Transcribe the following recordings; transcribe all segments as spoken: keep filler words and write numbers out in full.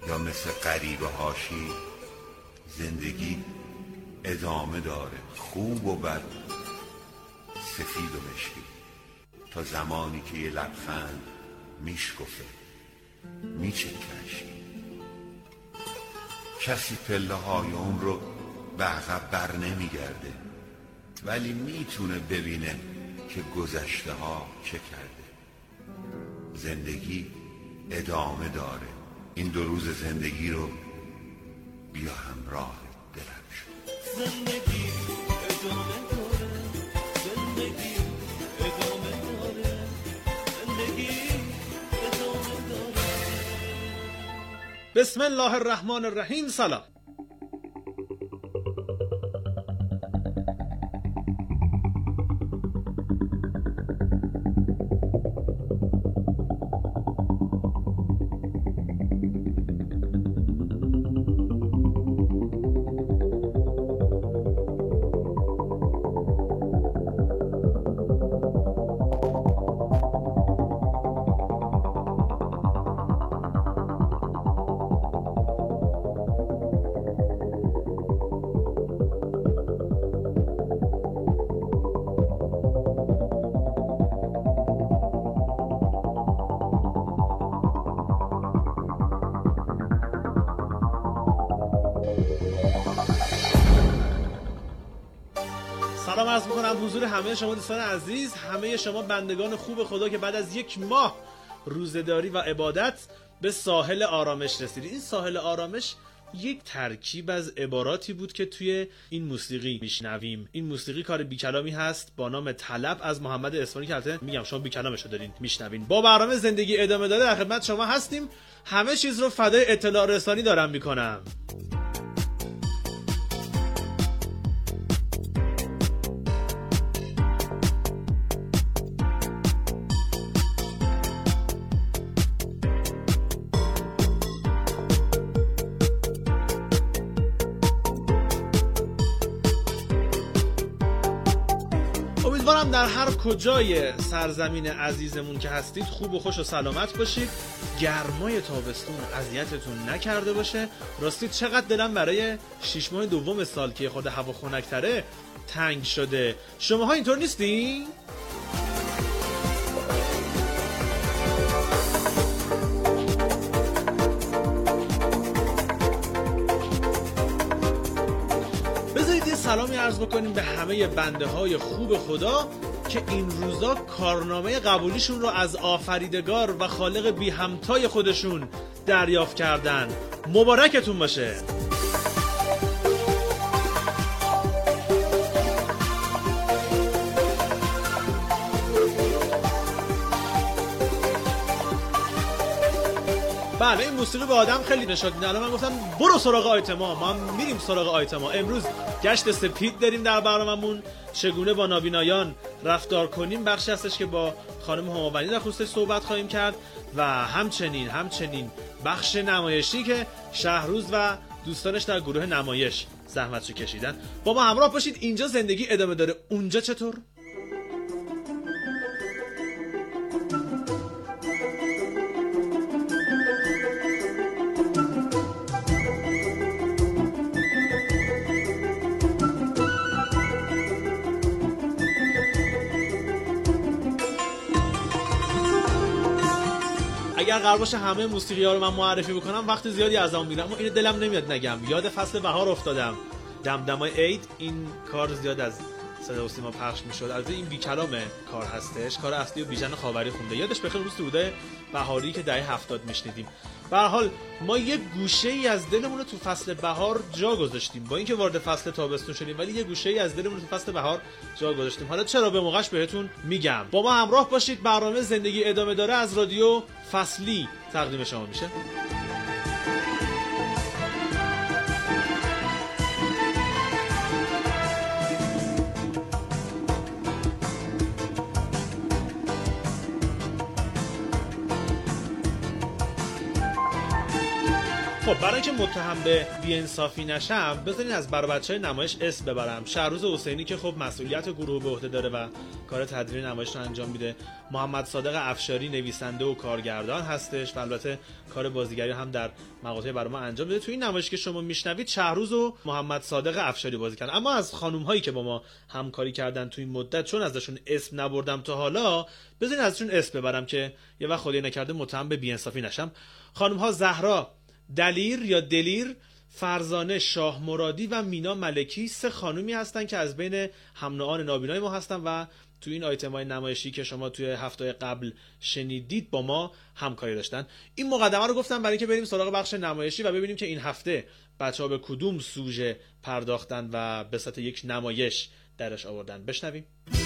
یا مثل غریبه هاشی زندگی ادامه داره، خوب و بد، سفید و مشکی، تا زمانی که یه لبخند میشکفه، میچکش. کسی پله های اون رو به عقب بر نمیگرده، ولی میتونه ببینه که گذشته ها چه کرده. زندگی ادامه داره. این دو روز زندگی رو بیا همراه دلم شد. زندگی ادامه داره، زندگی ادامه داره، زندگی ادامه داره. بسم الله الرحمن الرحیم. سلام. سلام عرض میکنم حضور همه شما دوستان عزیز، همه شما بندگان خوب خدا که بعد از یک ماه روزه‌داری و عبادت به ساحل آرامش رسیدید. این ساحل آرامش یک ترکیب از عباراتی بود که توی این موسیقی میشنویم. این موسیقی کار بیکلامی هست با نام طلب از محمد اصفهانی که البته میگم شما بیکلامشو دارین میشنوین. با برنامه زندگی ادامه داره در خدمت شما هستیم. همه چیز رو فدای اطلاع رسانی دارم میکنم. امیدوارم در هر کجای سرزمین عزیزمون که هستید خوب و خوش و سلامت باشید. گرمای تابستون اذیتتون نکرده باشه. راستی چقدر دلم برای شش ماه دوم سال که خود هوا خنک‌تره تنگ شده. شماها اینطور نیستی؟ سلامی عرض بکنیم به همه بنده های خوب خدا که این روزا کارنامه قبولیشون رو از آفریدگار و خالق بی همتای خودشون دریافت کردن. مبارکتون باشه. بله این موسیقی به آدم خیلی نشاط میده. الان من گفتم برو سراغ آیتما، ما هم میریم سراغ آیتما. امروز گشت سپید داریم در برنامه‌مون. چگونه با نابینایان رفتار کنیم بخشی هستش که با خانم هماونی در خصوصش صحبت خواهیم کرد و همچنین همچنین بخش نمایشی که شهروز و دوستانش در گروه نمایش زحمتشو کشیدن. با ما همراه باشید. اینجا زندگی ادامه داره. اونجا چطور؟ اگر قرار باشه همه موسیقی ها رو من معرفی بکنم وقت زیادی از اون میرم، اما اینو دلم نمیاد نگم. یاد فصل بهار افتادم. دمدمای عید این کار زیاد از صدا و سیما پخش میشد. البته این بیکلام کار هستش، کار اصلی و بیژن خاوری خونده. یادش بخیر روز سروده بهاری که دهه هفتاد میشنیدیم. به هر حال ما یه گوشه‌ای از دلمون رو تو فصل بهار جا گذاشتیم، با اینکه وارد فصل تابستون شدیم ولی یه گوشه‌ای از دلمون رو تو فصل بهار جا گذاشتیم. حالا چرا به موقعش بهتون میگم. با ما همراه باشید. برنامه زندگی ادامه داره از رادیو فصلی تقدیم شما میشه. خب برای اینکه متهم به بی‌انصافی نشم بذارین از برای بچهای نمایش اسم ببرم. شهروز حسینی که خب مسئولیت گروه به عهده داره و کار تدوین نمایش رو انجام میده. محمد صادق افشاری نویسنده و کارگردان هستش و البته کار بازیگری هم در مقاطعی برای ما انجام میده. تو این نمایش که شما میشنوید شهروز و محمد صادق افشاری بازی کردن. اما از خانم هایی که با ما همکاری کردن تو این مدت، چون ازشون اسم نبردم تا حالا، بذارین ازشون اسم ببرم که یه وقت خدای نکرده متهم به بی‌انصافی نشم. خانم ها زهرا دلیر یا دلیر، فرزانه شاه مرادی و مینا ملکی سه خانومی هستن که از بین هم نوعان نابینای ما هستن و تو این آیتم‌های نمایشی که شما توی هفته قبل شنیدید با ما همکاری داشتن. این مقدمه رو گفتم برای اینکه بریم سراغ بخش نمایشی و ببینیم که این هفته بچه‌ها به کدوم سوژه پرداختن و به صورت یک نمایش درش آوردن. بشنویم.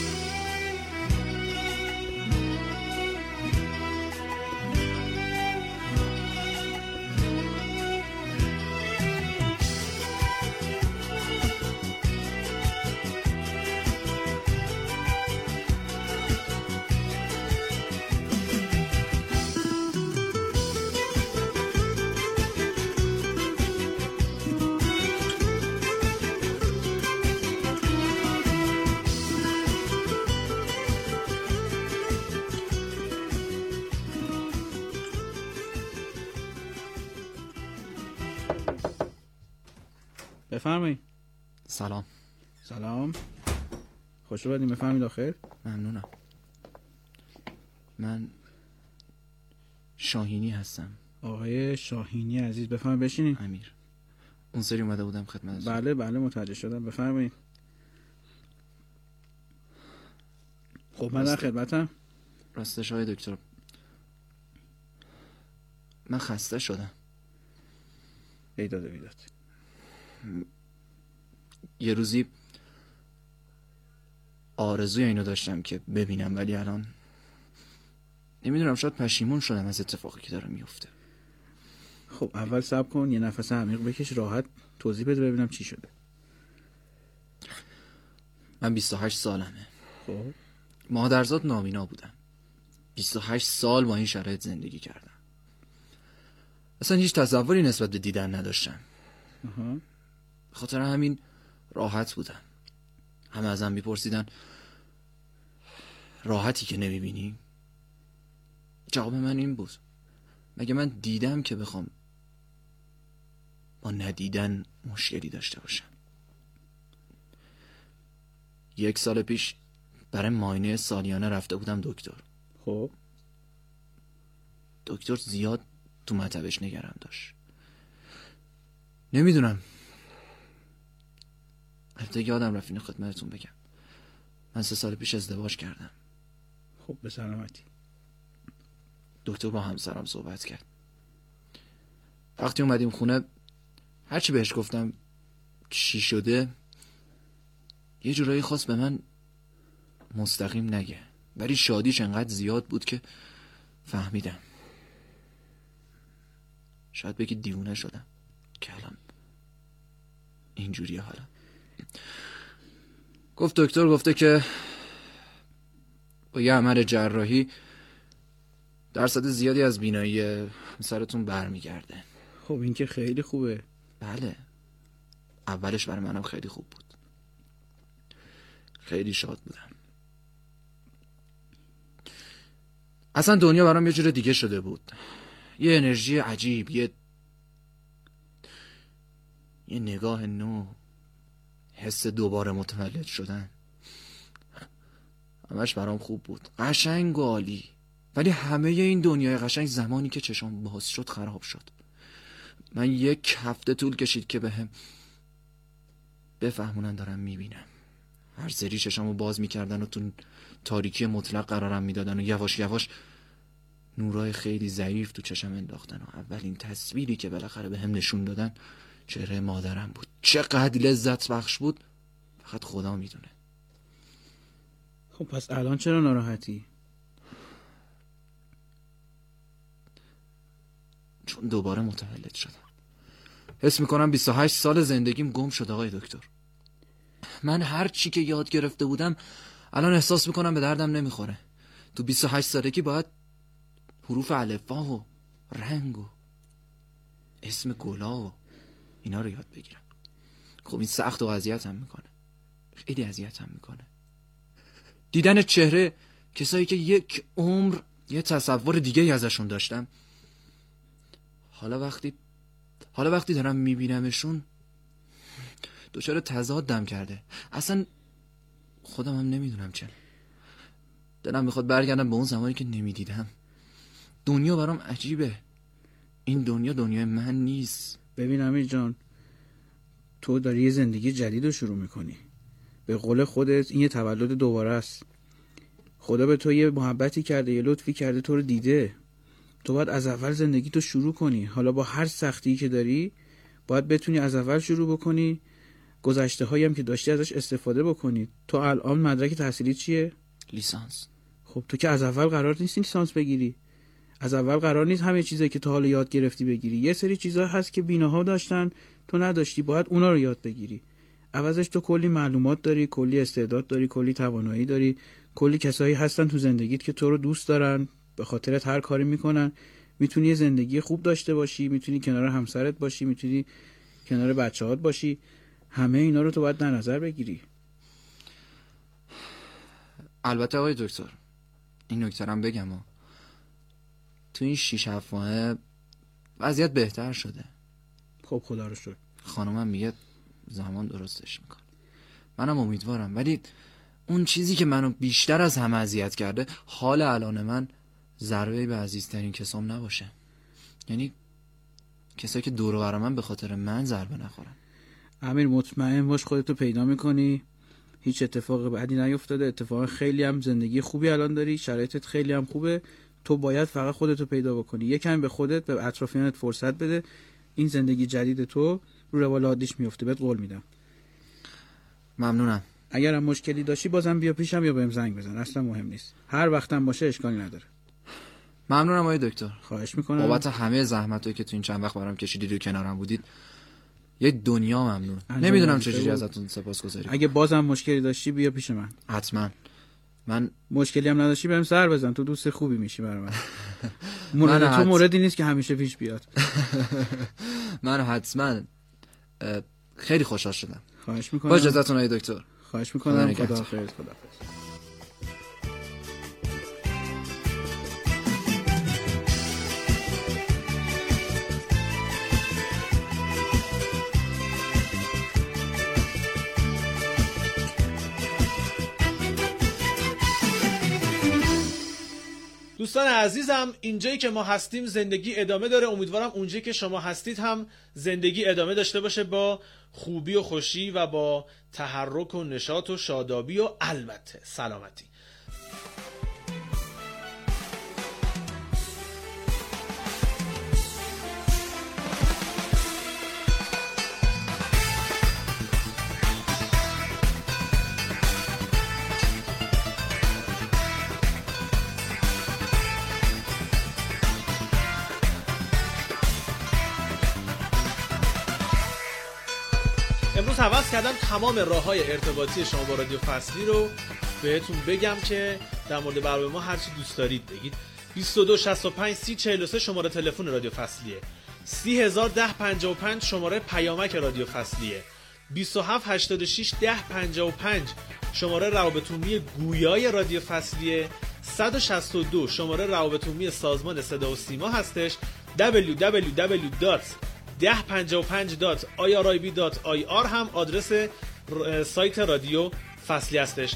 بفرمایید. سلام. سلام. خوش اومدین. بفرمایید داخل. ممنونم. من شاهینی هستم. آقای شاهینی عزیز بفرمایید بشینین. امیر. اون سری اومده بودم خدمتتون. بله بله متوجه شدم. بفرمایید. خب من در خدمتم. راستش آقای دکتر، من خسته شدم. ایداد ویداد. یه روزی آرزوی اینو داشتم که ببینم، ولی الان نمیدونم، شاید پشیمون شدم از اتفاقی که داره میفته. خب اول صبر کن، یه نفس عمیق بکش، راحت توضیح بده ببینم چی شده. من بیست و هشت سالمه. خب مادرزاد نابینا بودم. بیست و هشت سال با این شرایط زندگی کردم. اصلا هیچ تصوری نسبت به دیدن نداشتم. آها. خاطر همین راحت بودم. همه ازم میپرسیدن راحتی که نمیبینی؟ جواب من این بود، مگه من دیدم که بخوام با ندیدن مشکلی داشته باشم؟ یک سال پیش برای معاینه سالیانه رفته بودم دکتر. خب دکتر زیاد تو مطبش نگران داشت. نمیدونم، البته یادم رفت اینو خدمتتون بگم، من سه سال پیش ازدواج کردم. خب به سلامتی. دکتر با همسرم صحبت کرد. وقتی اومدیم خونه، هرچی بهش گفتم چی شده، یه جورایی خواست به من مستقیم نگه، ولی شادیش انقدر زیاد بود که فهمیدم. شاید بگی دیوونه شدم که الان اینجوریه. حالا گفت دکتر گفته که با یه عمل جراحی درصد زیادی از بینایی همسرتون برمیگرده. خب این که خیلی خوبه. بله، اولش برای منم خیلی خوب بود، خیلی شاد بودم. اصلا دنیا برام یه جور دیگه شده بود، یه انرژی عجیب، یه یه نگاه نو، حس دوباره متولد شدن. همش برام خوب بود، قشنگ و عالی. ولی همه این دنیای قشنگ زمانی که چشام باز شد خراب شد. من یک هفته طول کشید که بهم بفهمونن دارم میبینم. هر سری چشامو باز میکردن و تو تاریکی مطلق قرارم میدادن و یواش یواش نورای خیلی ضعیف تو چشم انداختن و اولین تصویری که بالاخره بهم نشون دادن چهره مادرم بود. چقدر لذت بخش بود فقط خدا میدونه. خب پس الان چرا ناراحتی؟ چون دوباره متولد شدم. حس میکنم بیست و هشت سال زندگیم گم شد آقای دکتر. من هر چی که یاد گرفته بودم الان احساس میکنم به دردم نمیخوره. تو بیست و هشت سالگی باید حروف الفبا و رنگ و اسم گلا و اینا رو یاد بگیرم. خب این سخت و اذیتم میکنه، خیلی اذیتم میکنه. دیدن چهره کسایی که یک عمر یه تصور دیگه ازشون داشتم، حالا وقتی حالا وقتی دارم میبینمشون دچار تضادم کرده. اصلا خودم هم نمیدونم چه. دلم میخواد برگردم به اون زمانی که نمیدیدم. دنیا برام عجیبه. این دنیا دنیای من نیست. ببین امیر جان، تو داری یه زندگی جدید رو شروع میکنی. به قول خودت این یه تولد دوباره است. خدا به تو یه محبتی کرده، یه لطفی کرده، تو رو دیده. تو باید از اول زندگی تو شروع کنی. حالا با هر سختی که داری باید بتونی از اول شروع بکنی. گذشته هایی هم که داشتی ازش استفاده بکنی. تو الان مدرک تحصیلی چیه؟ لیسانس. خب تو که از اول قرار نیست لیسانس بگیری. از اول قرار نیست همه چیزایی که تا حالا یاد گرفتی بگیری. یه سری چیزا هست که بیناها داشتن تو نداشتی، باید اونا رو یاد بگیری. عوضش تو کلی معلومات داری، کلی استعداد داری، کلی توانایی داری، کلی کسایی هستن تو زندگیت که تو رو دوست دارن، به خاطرت هر کاری میکنن. میتونی یه زندگی خوب داشته باشی، میتونی کنار همسرت باشی، میتونی کنار بچه‌هات باشی. همه اینا رو تو باید در نظر بگیری. البته آقای دکتر، این نکته‌ام بگم، تو این شیش هفت ماه وضعیت بهتر شده. خب خدا رو شکر. خانومم میگه زمان درستش میکنه. منم امیدوارم، ولی اون چیزی که منو بیشتر از همه اذیت کرده حال الان من ضربه به عزیزترین کسام نباشه. یعنی کسایی که دور و بر من به خاطر من ضربه نخورن. امیر مطمئن باش خودتو پیدا میکنی. هیچ اتفاق بدی نیفتاده. اتفاق خیلی هم زندگی خوبی الان داری، شرایطت خیلی هم خوبه. تو باید فقط خودتو پیدا بکنی. یکم به خودت، به اطرافیانت فرصت بده. این زندگی جدید تو رو روال عادیش میفته، بهت قول میدم. ممنونم. اگر هم مشکلی داشتی بازم بیا پیشم یا بهم زنگ بزن، اصلا مهم نیست. هر وقتم باشه اشکالی نداره. ممنونم آقای دکتر. خواهش میکنم. بابت همه زحمتایی که تو این چند وقت برام کشیدید و کنارم بودید. یه دنیا ممنون. نمیدونم چجوری ازتون سپاسگزاری کنم. اگه بازم مشکلی داشتی بیا پیش من. حتما. من مشکلی هم نداشتی بهم سر بزن، تو دوست خوبی میشی برای من. مورد تو حت... موردی نیست که همیشه پیش بیاد. من حتما خیلی خوشحال شدم. خواهش میکنم. با اجازهتون آقای دکتر. خواهش میکنم. خدا حافظ. خدا حافظ. دوستان عزیزم، اینجایی که ما هستیم زندگی ادامه داره. امیدوارم اونجایی که شما هستید هم زندگی ادامه داشته باشه با خوبی و خوشی و با تحرک و نشاط و شادابی و البته سلامتی. امروز حوض کردم تمام راه‌های ارتباطی شما با رادیو فصلی رو بهتون بگم که در مورد برنامه ما هر چی دوست دارید بگید. بیست و دو شصت و پنج سی چهل و سه شماره تلفن رادیو فصلیه. سی هزار ده پنجاه و پنج شماره پیامک رادیو فصلیه. بیست و هفت هشتاد و شش ده پنجاه و پنج شماره روابط عمومی گویای رادیو فصلیه. صد و شصت و دو شماره روابط عمومی سازمان صدا و سیما هستش. دبلیو دبلیو دبلیو دات ده پنجاه و پنج دات آی آر آی بی دات آی آر هم آدرس سایت رادیو فصلی هستش.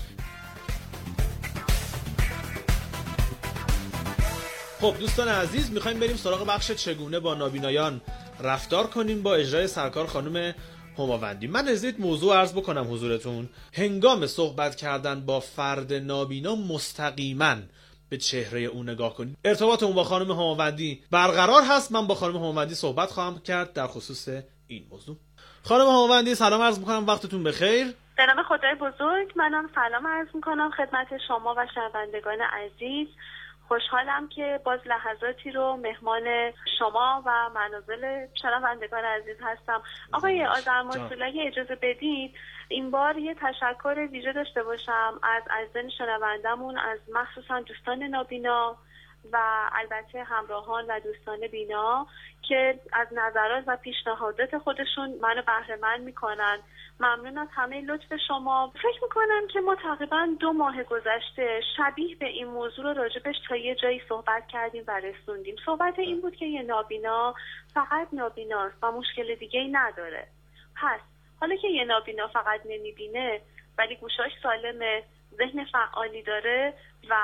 خب دوستان عزیز، میخوایم بریم سراغ بخش چگونه با نابینایان رفتار کنیم با اجرای سرکار خانم هماوندی. من نزدیک موضوع عرض بکنم حضورتون. هنگام صحبت کردن با فرد نابینا مستقیما به چهره اون نگاه کنید. ارتباط اون با خانم هماوندی برقرار هست. من با خانم هماوندی صحبت خواهم کرد در خصوص این موضوع. خانم هماوندی سلام عرض میکنم، وقتتون بخیر. به نام خدای بزرگ منم سلام عرض میکنم خدمت شما و شنوندگان عزیز. خوشحالم که باز لحظاتی رو مهمان شما و منازل شنوندگان عزیز هستم. آقای آذرمسئول اگه اجازه بدید این بار یه تشکر ویژه داشته باشم از عزیزان شنوندمون، از مخصوصا دوستان نابینا و البته همراهان و دوستان بینا که از نظرات و پیشنهادات خودشون منو بهره مند میکنن. ممنون از همه لطف شما. فکر میکنم که ما تقریبا دو ماه گذشته شبیه به این موضوع رو راجبش تا یه جایی صحبت کردیم و رسوندیم. صحبت این بود که یه نابینا فقط نابیناست و مشکل دیگه ای نداره. پس حالا که یه نابینا فقط نمیبینه ولی گوشاش سالمه، ذهن فعالی داره و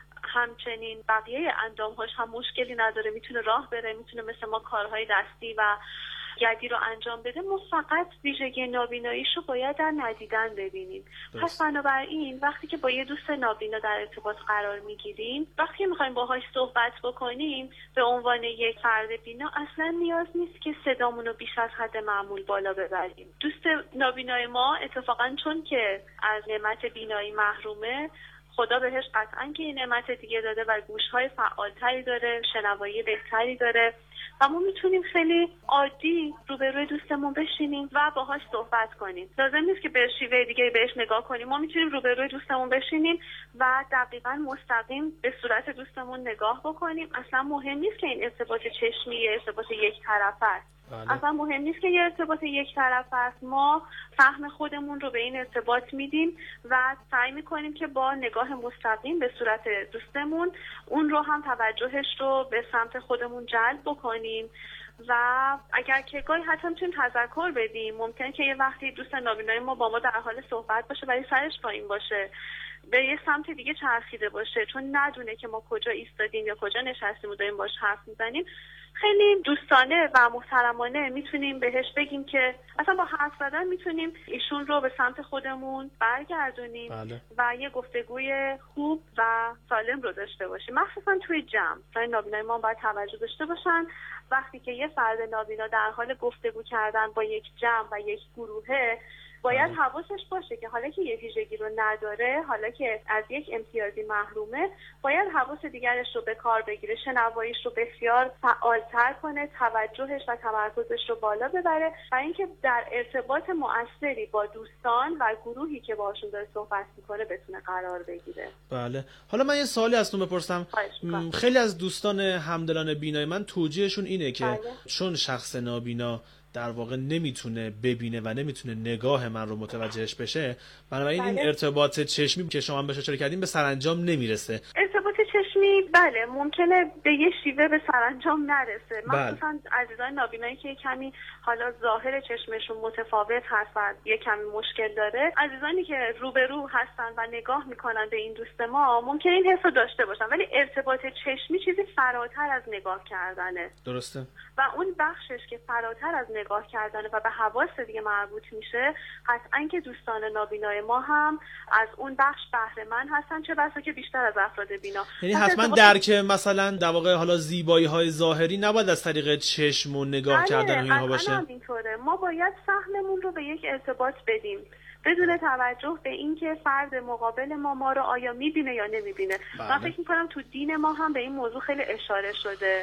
همچنین بقیه اندامهاش هم مشکلی نداره، میتونه راه بره، میتونه مثل ما کارهای دستی و گردی رو انجام بده، ما فقط ویژگی نابیناییش رو باید در ندیدن ببینیم. پس بنابراین وقتی که با یه دوست نابینا در ارتباط قرار میگیریم، وقتی میخوایم باهاش صحبت بکنیم به عنوان یک فرد بینا، اصلا نیاز نیست که صدامون رو بیش از حد معمول بالا ببریم. دوست نابینای ما اتفاقا چون که از نعمت بینایی محرومه، خدا بهش قطعا که این نعمت دیگه داده و گوش‌های فعالتری داره، شنوایی بهتری داره و ما میتونیم خیلی عادی روبروی دوستمون بشینیم و باهاش صحبت کنیم. لازم نیست که به شیوه دیگه بهش نگاه کنیم. ما میتونیم روبروی دوستمون بشینیم و دقیقاً مستقیم به صورت دوستمون نگاه بکنیم. اصلا مهم نیست که این ارتباط چشمی ارتباط یک طرفه است. بله. اصلا مهم نیست که یه ارتباط یک طرف است. ما فهم خودمون رو به این ارتباط میدیم و سعی میکنیم که با نگاه مستقیم به صورت دوستمون اون رو هم توجهش رو به سمت خودمون جلب بکنیم و اگر که گاهی حتی میتونیم تذکر بدیم. ممکنه که یه وقتی دوست نابینای ما با ما در حال صحبت باشه ولی سرش پایین باشه، به یه سمت دیگه چرخیده باشه، چون ندونه که ما کجا ایستادیم یا کجا نشستیم و داریم باش حرف میزنیم. خیلی دوستانه و محترمانه میتونیم بهش بگیم که اصلا با حرف زدن میتونیم ایشون رو به سمت خودمون برگردونیم. بله. و یه گفتگوی خوب و سالم رو داشته باشیم. مخصوصا توی جمع برای نابینای ما باید توجه داشته باشن. وقتی که یه فرد نابینا در حال گفتگو کردن با یک جمع و یک گروهه، باید حواسش باشه که حالا که یه ویژگی رو نداره، حالا که از یک امتیازی محرومه، باید حواس دیگرش رو به کار بگیره، شنواییش رو بسیار فعالتر کنه، توجهش و تمرکزش رو بالا ببره و اینکه در ارتباط مؤثری با دوستان و گروهی که باشون داره صحبت میکنه بتونه قرار بگیره. بله. حالا من یه سوالی ازتون بپرسم. خیلی از دوستان همدلان بینای من توجیهشون اینه که بله. چون شخص نابینا در واقع نمیتونه ببینه و نمیتونه نگاه من رو متوجهش بشه، بنابراین بله. این ارتباط چشمی که شما بهش اشاره کردین به سرانجام نمیرسه. ارتباط چشمی بله ممکنه به یه شیوه به سرانجام نرسه. بله. مثلا عزیزان نابینایی که کمی حالا ظاهر چشمشون متفاوت هست و یه کمی مشکل داره، عزیزانی که روبرو هستن و نگاه میکنن به این دوست ما، ممکنه این حس رو داشته باشن، ولی ارتباط چشمی چیزی فراتر از نگاه کردنه. درسته. و اون بخشش که فراتر از نگاه کردنه و به حواس دیگه مربوط میشه، قطعاً که دوستان نابینای ما هم از اون بخش بهره مند هستن، چه بسا که بیشتر از افراد بینا. یعنی حتما درک مثلا در واقع حالا زیبایی های ظاهری نباید از طریق چشم و نگاه کردن اینها باشه. همینطوره. ما باید فهممون رو به یک ارتباط بدیم بدون توجه به اینکه فرد مقابل ما ما رو آیا میبینه یا نمیبینه. من فکر میکنم تو دین ما هم به این موضوع خیلی اشاره شده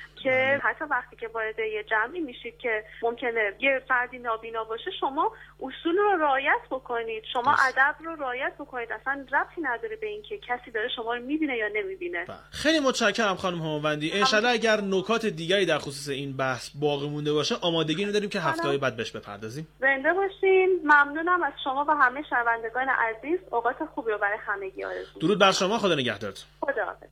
که حتی وقتی که وارد یه جمعی میشید که ممکنه یه فردی نابینا باشه، شما اصول رو رعایت بکنید، شما ادب رو رعایت بکنید. اصلا ربطی نداره به اینکه کسی داره شما رو میبینه یا نمیبینه. خیلی متشکرم خانم هموندی. انشالله اگر نکات دیگری در خصوص این بحث باقی مونده باشه آمادگی نداریم که هفته‌های بعد بهش بپردازیم. زنده باشین. ممنونم از شما و همه شنوندگان عزیز. اوقات خوبی رو برای همگی آرزو می‌کنم. درود بر شما. خدا نگهدارتون. خداحافظ.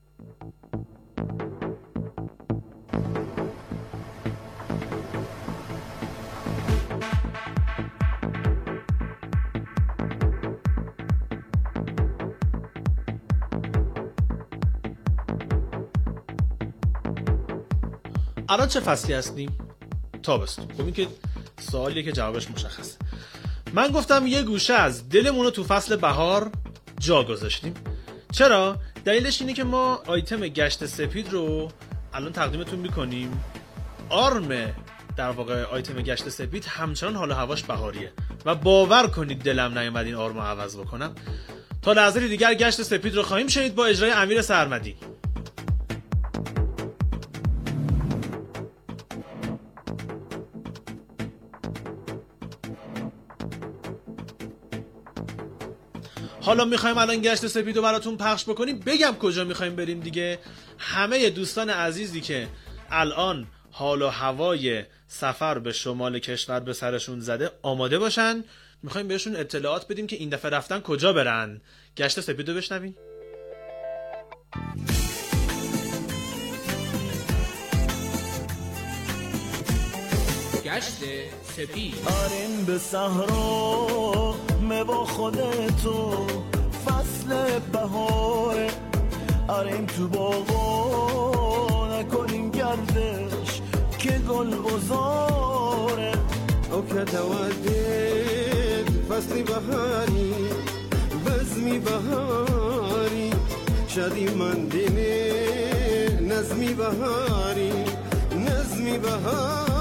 الان چه فصلی هستیم؟ تابستون. خب این که سوالیه که جوابش مشخصه. من گفتم یه گوشه از دلمون رو تو فصل بهار جا گذاشتیم. چرا؟ دلیلش اینه که ما آیتم گشت سپید رو الان تقدیمتون میکنیم. آرم در واقع آیتم گشت سپید همچنان حال و هواش بهاریه و باور کنید دلم نیومد این آرم رو عوض بکنم. تا لحظه دیگر گشت سپید رو خواهیم شنید با اجرای امیر سرمدی. حالا میخوایم الان گشت سپیدو براتون پخش بکنیم. بگم کجا میخوایم بریم دیگه؟ همه دوستان عزیزی که الان حال و هوای سفر به شمال کشور به سرشون زده آماده باشن، میخوایم بهشون اطلاعات بدیم که این دفعه رفتن کجا برن. گشت سپیدو بشنوین. گشت سپید. آریم به صحرا با خودتو فصل بهاره، آریم تو باغا نکنیم گردش که گل بزاره. او که تودید فصل بهاری بزمی بهاری، شدی من دینه نظمی بهاری نظمی بهاری.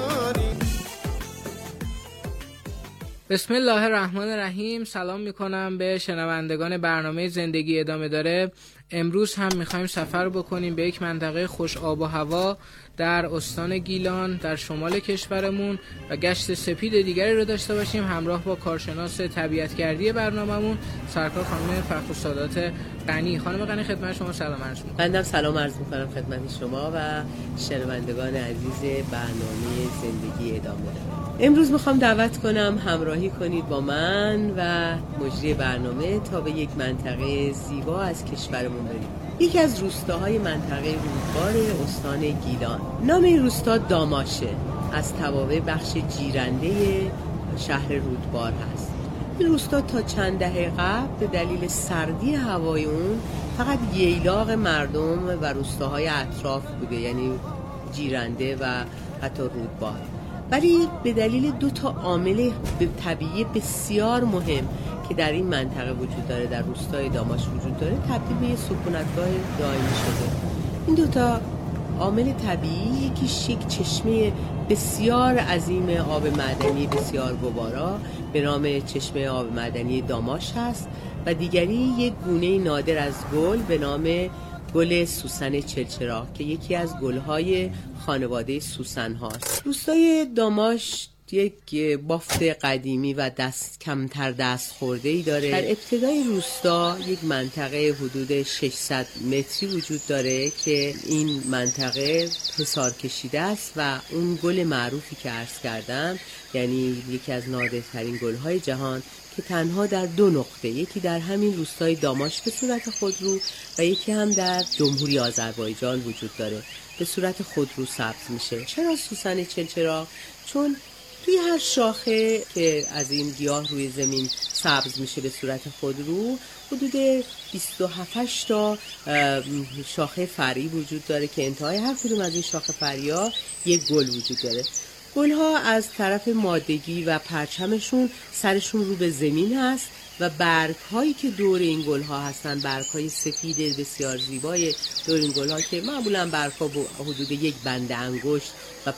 بسم الله الرحمن الرحیم. سلام میکنم به شنوندگان برنامه زندگی ادامه داره. امروز هم میخوایم سفر بکنیم به یک منطقه خوش آب و هوا در استان گیلان در شمال کشورمون و گشت سپید دیگری رو داشته باشیم همراه با کارشناس طبیعتگردی برنامه‌مون سرکار خانم فخر السادات غنی. خانم غنی خدمت شما سلام عرض می‌کنم. بنده سلام عرض می‌کنم خدمت شما و شنوندگان عزیز برنامه زندگی ادامه داره. امروز میخوام دعوت کنم همراهی کنید با من و مجری برنامه تا به یک منطقه زیبا از کشورمون بریم. یکی از روستاهای منطقه رودبار استان گیلان. نام این روستا داماشه، از توابع بخش جیرنده شهر رودبار هست. این روستا تا چند دهه قبل به دلیل سردی هوای اون فقط ییلاق مردم و روستاهای اطراف بوده، یعنی جیرنده و حتی رودبار. ولی به دلیل دو تا عامل طبیعی بسیار مهم که در این منطقه وجود داره، در روستای داماش وجود داره، تبدیل به یه سکونتگاه دائمی شده. این دو تا عامل طبیعی، یکیش یک چشمه بسیار عظیم آب معدنی بسیار گوارا به نام چشمه آب معدنی داماش هست و دیگری یک گونه نادر از گل به نام گل سوسن چلچراغ که یکی از گل‌های خانواده سوسن هاست. روستای داماش یک بافت قدیمی و دست کمتر دست خورده‌ای داره. در ابتدای روستا یک منطقه حدود ششصد متری وجود داره که این منطقه حصار کشیده است و اون گل معروفی که عرض کردم، یعنی یکی از نادرترین گل‌های جهان که تنها در دو نقطه، یکی در همین روستای داماش به صورت خودرو و یکی هم در جمهوری آذربایجان وجود داره، به صورت خودرو سبز میشه. چرا سوسن چلچراغ؟ چون توی هر شاخه که از این گیاه روی زمین سبز میشه به صورت خودرو، حدود بیست و هفت تا شاخه فرعی وجود داره که انتهای هر کدوم از این شاخه فرعی‌ها یک گل وجود داره. گل‌ها از طرف مادگی و پرچمشون سرشون رو به زمین هست و برگ‌هایی که دور این گل‌ها هستن، برگ‌های سفید بسیار زیبای دور این گل‌ها که معمولاً برگ‌ها حدود یک بند انگشت و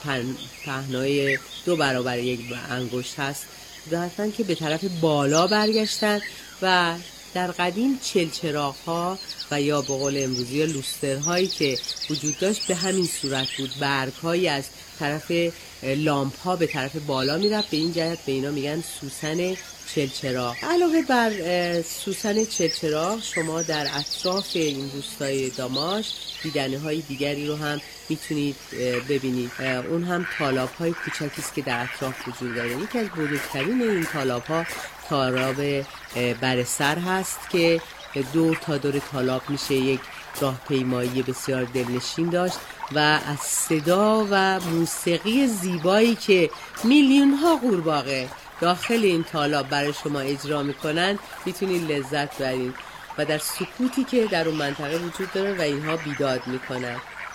پهنای دو برابر یک انگشت هست، ظاهراً که به طرف بالا برگشتن و در قدیم چلچراغ‌ها و یا به قول امروزی لوسترهایی که وجود داشت به همین صورت بود، برگ‌هایی از طرف لامپ‌ها به طرف بالا میرفت، به این جهت به اینا میگن سوسن چلچراغ. علاوه بر سوسن چلچراغ شما در اطراف این روستای داماش دیدنه‌های دیگری رو هم میتونید ببینید. اون هم تالاب‌های کوچکی است که در اطراف وجود داره. یکی از بزرگترین این تالاب‌ها تالاب برسر هست که دور تا دور تالاب میشه یک راهپیمایی بسیار دلنشین داشت و از صدا و موسیقی زیبایی که میلیون ها قورباغه داخل این تالاب برای شما اجرا میکنن میتونید لذت ببرید و در سکوتی که در اون منطقه وجود داره و اینها بیداد میکنن.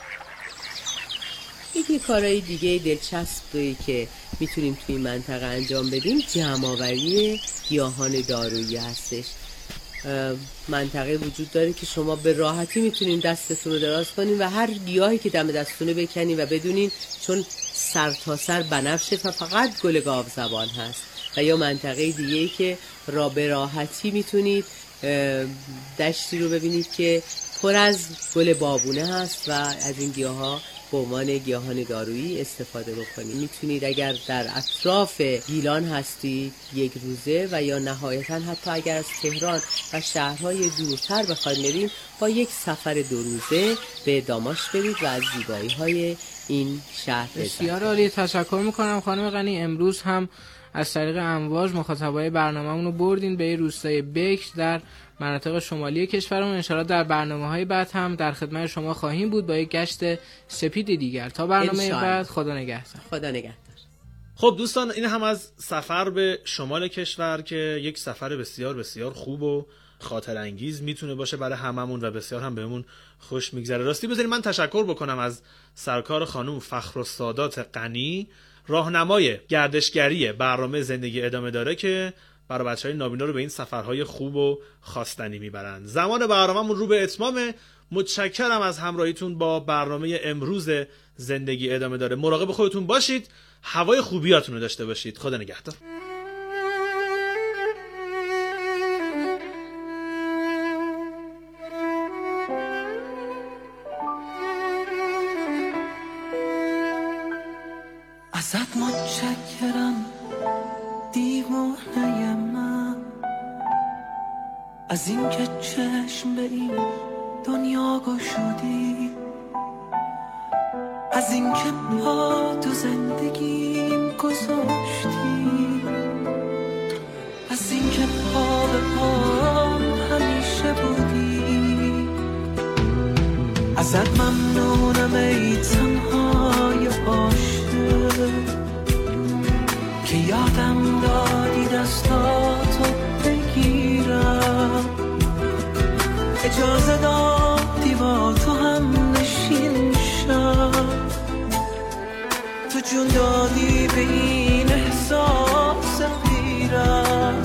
یکی کارهای دیگه دلچسبی که میتونیم توی این منطقه انجام بدیم جمع‌آوری گیاهان دارویی هستش. منطقه وجود داره که شما به راحتی میتونین دستتون رو دراز کنین و هر گیاهی که دم دستتونه بکنین و بدونین چون سر تا سر بنفشه و فقط گل گاو زبان هست. و یا منطقه دیگه‌ای که را به راحتی میتونید دشتی رو ببینید که پر از گل بابونه هست و از این گیاها به عنوان گیاهان دارویی استفاده بکنید. میتونید اگر در اطراف گیلان هستید یک روزه و یا نهایتا حتی اگر از تهران و شهرهای دورتر بخواید برید با یک سفر دو روزه به داماشق برید و از زیبایی‌های این شهر بزنید. بسیار عالی، تشکر میکنم خانم غنی. امروز هم از طریق امواج مخاطبای برنامه‌مون رو بردین به روستای بکر در مناطق شمالی کشورمون. انشاءالله در برنامه‌های بعد هم در خدمت شما خواهیم بود با یک گشت سپید دیگر. تا برنامه بعد، خدا نگهدار. خدا نگهدار. خب دوستان، این هم از سفر به شمال کشور که یک سفر بسیار بسیار خوب و خاطر انگیز میتونه باشه برای هممون و بسیار هم بهمون خوش میگذره. راستی بذارید من تشکر بکنم از سرکار خانم فخرالسادات غنی، راهنمای گردشگری برنامه زندگی ادامه داره که برای بچهای نابینا رو به این سفرهای خوب و خواستنی میبرن. زمان برنامه‌مون رو به اتمامه. متشکرم از همراهیتون با برنامه امروز زندگی ادامه داره. مراقب خودتون باشید، هوای خوبیاتون رو داشته باشید. خدا نگهدار. ازت متشکرم دیوانه من، از این که چشم به این دنیا گشودی، از این که پا تو زندگیم گذاشتی، از این که پا به پام همیشه بودی. ازت ممنونم ای تنهای عاشق که یادم دادی دستاتو بگیرم، اجازه دادی با تو هم نشین شم، تو جون دادی به این احساس پیرم.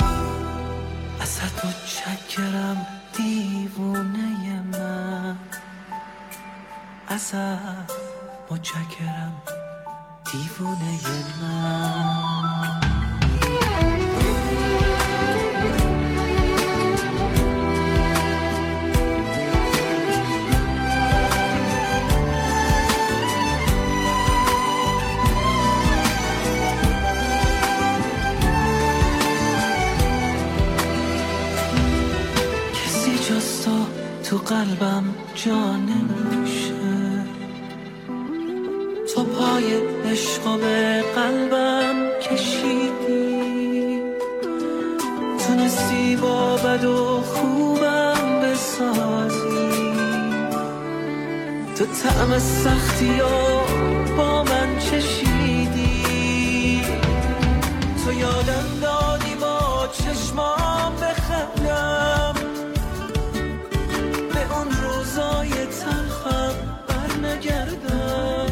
ازت متشکرم دیوونه من، ازت متشکرم دیوونه من. کسی جز تو تو قلبم جا نمیشه، تو پای عشق به قلبم کشیدی، تونستی با بد و خوبم بسازی، تو طعم سختی و با من چشیدی، تو یادم دادی با چشمام بخندم، به اون روزای تلخم بر نگردم،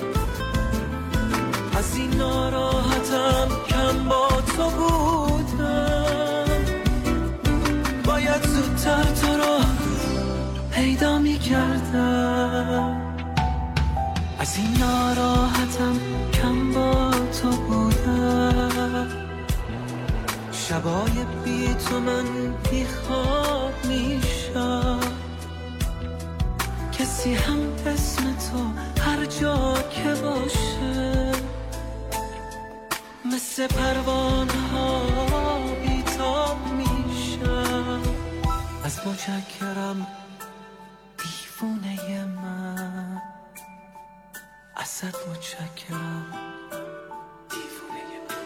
از این ناراحتم کم با تو بودم، باید زودتر تو رو پیدا می کردم، از این ناراحتم کم با تو بودم، شبای بی تو من بی خواب می شم، کسی هم اسم تو هر جا که باشه مثل پروانه ها بیتاب میشم. از متشکرم دیوونه من، ازت متشکرم دیوونه من.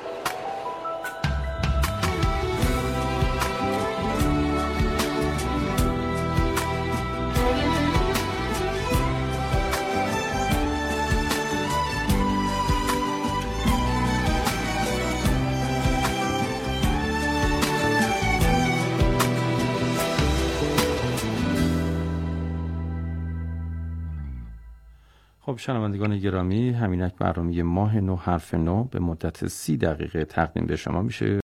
خب شنوندگان گرامی، همینک برنامه ماه نو حرف نو به مدت سی دقیقه تقدیم به شما میشه.